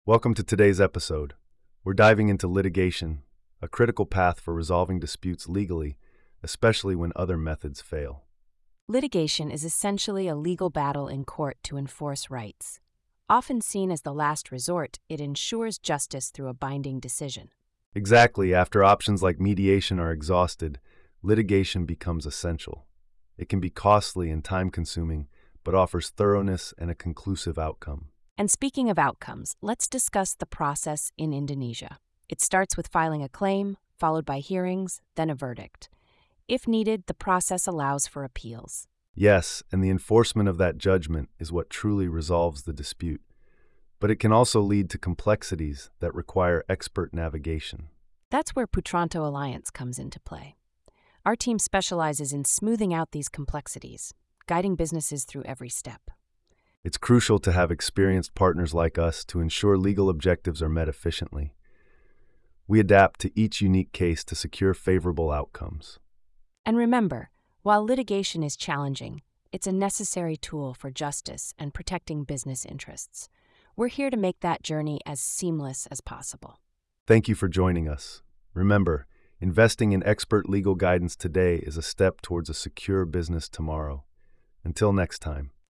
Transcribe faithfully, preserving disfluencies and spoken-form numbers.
Welcome to today's episode. We're diving into litigation, a critical path for resolving disputes legally, especially when other methods fail. Litigation is essentially a legal battle in court to enforce rights. Often seen as the last resort, it ensures justice through a binding decision. Exactly, after options like mediation are exhausted, litigation becomes essential. It can be costly and time-consuming, but offers thoroughness and a conclusive outcome. And speaking of outcomes, let's discuss the process in Indonesia. It starts with filing a claim, followed by hearings, then a verdict. If needed, the process allows for appeals. Yes, and the enforcement of that judgment is what truly resolves the dispute. But it can also lead to complexities that require expert navigation. That's where Putranto Alliance comes into play. Our team specializes in smoothing out these complexities, guiding businesses through every step. It's crucial to have experienced partners like us to ensure legal objectives are met efficiently. We adapt to each unique case to secure favorable outcomes. And remember, while litigation is challenging, it's a necessary tool for justice and protecting business interests. We're here to make that journey as seamless as possible. Thank you for joining us. Remember, investing in expert legal guidance today is a step towards a secure business tomorrow. Until next time.